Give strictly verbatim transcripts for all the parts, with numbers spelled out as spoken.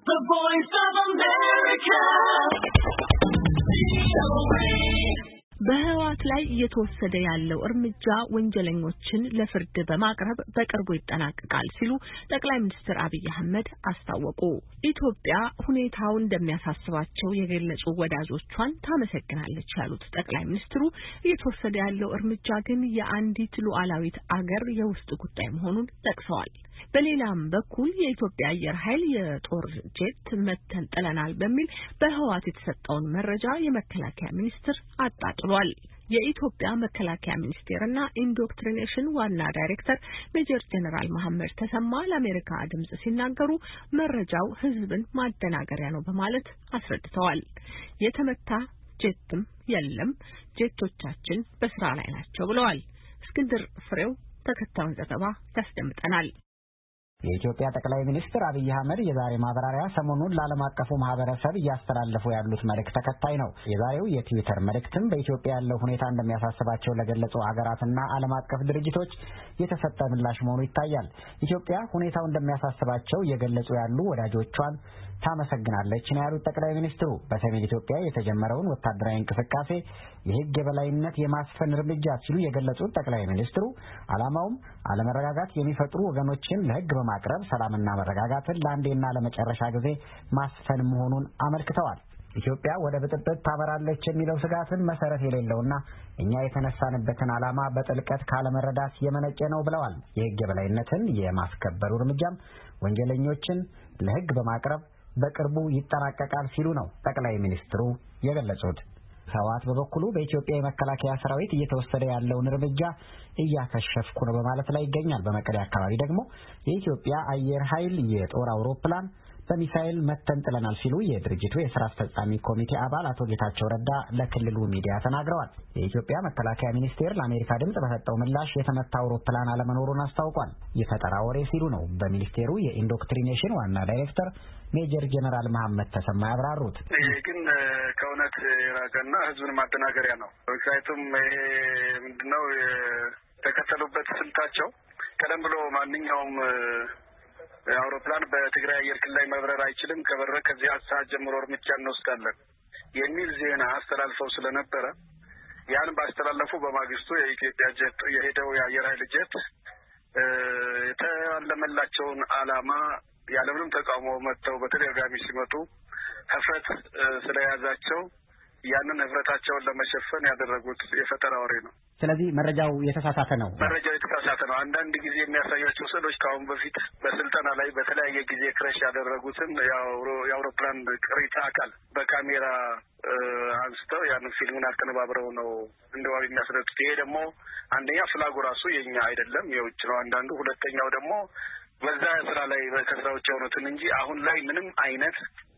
The Voice of America. በህዋት ላይ እየተወሰደ ያለው እርምጃ ወንጀለኞችን ለፍርድ በማቅረብ በቅርቡ ይጠናቀቃል ሲሉ ጠቅላይ ሚኒስትር አብይ አህመድ አስታወቁ። ኢትዮጵያ ሁኔታው እንደሚያሳስባቸው የገለጹ ወዳጆቿን ታመሰግናለች ያሉት ጠቅላይ ሚኒስትሩ እየተወሰደ ያለው እርምጃ ግን የአንዲት ሉዓላዊት አገር የውስጥ ጉዳይ መሆኑን ጠቅሰዋል። በሌላም በኩል የኢትዮጵያ አየር ኃይል የጦር ጄት መተን ጥለናል በሚል በህዋት የተሰጠውን መረጃ የመከላከያ ሚኒስትር አጣጥሏል። የኢትዮጵያ መከላከያ ሚኒስቴርና ኢንዶክትሪኔሽን ዋና ዳይሬክተር ሜጀር ጀነራል መሐመድ ተሰማ ለአሜሪካ ድምጽ ሲናገሩ መረጃው ህዝብን ማደናገሪያ ነው በማለት አስረድተዋል። የተመታ ጄትም የለም፣ ጄቶቻችን በስራ ላይ ናቸው ብለዋል። እስክንድር ፍሬው ተከታዩን ዘገባ ያስደምጠናል። የኢትዮጵያ ጠቅላይ ሚኒስትር አብይ አህመድ የዛሬ ማብራሪያ ሰሞኑን ለዓለም አቀፉ ማህበረሰብ እያስተላለፉ ያሉት መልእክት ተከታይ ነው። የዛሬው የትዊተር መልእክትም በኢትዮጵያ ያለው ሁኔታ እንደሚያሳስባቸው ለገለጹ ሀገራትና ዓለም አቀፍ ድርጅቶች የተሰጠ ምላሽ መሆኑ ይታያል። ኢትዮጵያ ሁኔታው እንደሚያሳስባቸው እየገለጹ ያሉ ወዳጆቿን ታመሰግናለች ነው ያሉት ጠቅላይ ሚኒስትሩ። በሰሜን ኢትዮጵያ የተጀመረውን ወታደራዊ እንቅስቃሴ የህግ የበላይነት የማስፈን እርምጃ ሲሉ የገለጹት ጠቅላይ ሚኒስትሩ ዓላማውም አለመረጋጋት የሚፈጥሩ ወገኖችን ለህግ በማቅረብ ሰላምና መረጋጋትን ለአንዴና ለመጨረሻ ጊዜ ማስፈን መሆኑን አመልክተዋል። ኢትዮጵያ ወደ ብጥብጥ ታመራለች የሚለው ስጋትን መሰረት የሌለውና እኛ የተነሳንበትን ዓላማ በጥልቀት ካለመረዳት የመነጨ ነው ብለዋል። የህግ የበላይነትን የማስከበሩ እርምጃም ወንጀለኞችን ለህግ በማቅረብ በቅርቡ ይጠናቀቃል ሲሉ ነው ጠቅላይ ሚኒስትሩ የገለጹት። ህወሓት በበኩሉ በኢትዮጵያ የመከላከያ ሰራዊት እየተወሰደ ያለውን እርምጃ እያከሸፍኩ ነው በማለት ላይ ይገኛል። በመቀሌ አካባቢ ደግሞ የኢትዮጵያ አየር ኃይል የጦር አውሮፕላን በሚሳኤል መተን ጥለናል ሲሉ የድርጅቱ የሥራ አስፈጻሚ ኮሚቴ አባል አቶ ጌታቸው ረዳ ለክልሉ ሚዲያ ተናግረዋል። የኢትዮጵያ መከላከያ ሚኒስቴር ለአሜሪካ ድምጽ በሰጠው ምላሽ የተመታ አውሮፕላን አለመኖሩን አስታውቋል። የፈጠራ ወሬ ሲሉ ነው በሚኒስቴሩ የኢንዶክትሪኔሽን ዋና ዳይሬክተር ሜጀር ጀነራል መሐመድ ተሰማ ያብራሩት። ይህ ግን ከእውነት የራቀና ህዝብን ማደናገሪያ ነው። ምክንያቱም ይሄ ምንድነው የተከተሉበት ስልታቸው ቀደም ብሎ ማንኛውም አውሮፕላን በትግራይ አየር ክልል ላይ መብረር አይችልም፣ ከበረረ ከዚህ ሰዓት ጀምሮ እርምጃ እንወስዳለን የሚል ዜና አስተላልፈው ስለነበረ ያን ባስተላለፉ በማግስቱ የኢትዮጵያ ጀት የሄደው የአየር ኃይል ጀት የተለመላቸውን ዓላማ ያለምንም ተቃውሞ መጥተው በተደጋጋሚ ሲመጡ ህፍረት ስለያዛቸው ያንን ህፍረታቸውን ለመሸፈን ያደረጉት የፈጠራ ወሬ ነው። ስለዚህ መረጃው የተሳሳተ ነው። መረጃው የተሳሳተ ነው። አንዳንድ ጊዜ የሚያሳያቸው ስዕሎች ከአሁን በፊት በስልጠና ላይ በተለያየ ጊዜ ክረሽ ያደረጉትን የአውሮፕላን ቅሪተ አካል በካሜራ አንስተው ያንን ፊልሙን አቀነባብረው ነው እንደዋቢ የሚያስረዱት። ይሄ ደግሞ አንደኛ ፍላጎ ራሱ የኛ አይደለም የውጭ ነው። አንዳንዱ ሁለተኛው ደግሞ በዛ ስራ ላይ ከስራዎች የሆኑትን እንጂ አሁን ላይ ምንም አይነት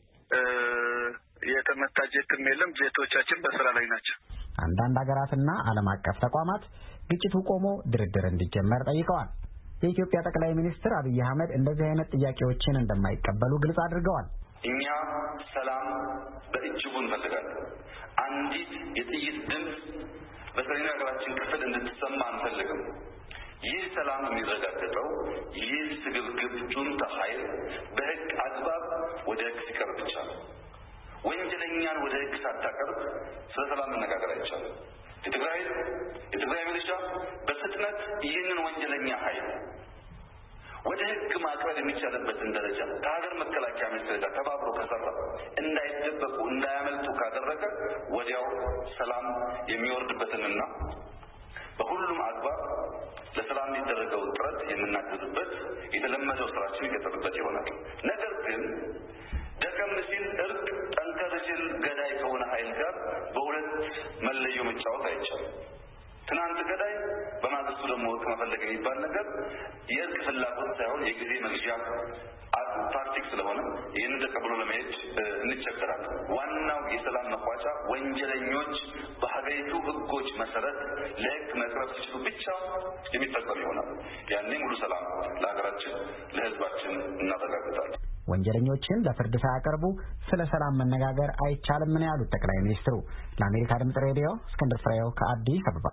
የተመታ ጀትም የለም። ጀቶቻችን በስራ ላይ ናቸው። አንዳንድ ሀገራትና ዓለም አቀፍ ተቋማት ግጭቱ ቆሞ ድርድር እንዲጀመር ጠይቀዋል። የኢትዮጵያ ጠቅላይ ሚኒስትር አብይ አህመድ እንደዚህ አይነት ጥያቄዎችን እንደማይቀበሉ ግልጽ አድርገዋል። እኛ ሰላም በእጅጉ እንፈልጋለን። አንዲት የጥይት ድምፅ በሰሜኑ ሀገራችን ክፍል እንድትሰማ አንፈልግም። ይህ ሰላም የሚረጋገጠው ይህ ስግብግብ ጁንታ ኃይል በህግ አግባብ ወደ ህግ ሲቀርብ ብቻ ነው። ወንጀለኛን ወደ ህግ ሳታቀርብ ስለ ሰላም መነጋገር አይቻልም። የትግራይ የትግራይ ሚሊሻ በፍጥነት ይህንን ወንጀለኛ ኃይል ወደ ህግ ማቅረብ የሚቻልበትን ደረጃ ከሀገር መከላከያ ሚኒስቴር ጋር ተባብሮ ከሰራ እንዳይደበቁ እንዳያመልጡ ካደረገ ወዲያው ሰላም የሚወርድበትንና በሁሉም አግባብ ለሰላም የሚደረገው ጥረት የምናግዝበት የተለመደው ስራችን ይቀጥልበት ይሆናል። ነገር ግን ደከም ሲል እርቅ፣ ጠንከር ሲል ገዳይ ከሆነ ኃይል ጋር በሁለት መለዮ መጫወት አይቻልም። ትናንት ገዳይ በማግስቱ ደግሞ እርቅ መፈለግ የሚባል ነገር የእርቅ ፍላጎት ሳይሆን የጊዜ መግዣ ታክቲክ ስለሆነ ይህንን ተቀብሎ ለመሄድ እንቸገራለን። ዋናው የሰላም መቋጫ ወንጀለኞች በሀገሪቱ ህጎች መሰረት ለህግ መቅረብ ሲችሉ ብቻ የሚፈጸም ይሆናል። ያኔ ሙሉ ሰላም ለሀገራችን ለህዝባችን እናረጋግጣለን። ወንጀለኞችን ለፍርድ ሳያቀርቡ ስለ ሰላም መነጋገር አይቻልም ነው ያሉት ጠቅላይ ሚኒስትሩ። ለአሜሪካ ድምጽ ሬዲዮ እስክንድር ፍሬው ከአዲስ አበባ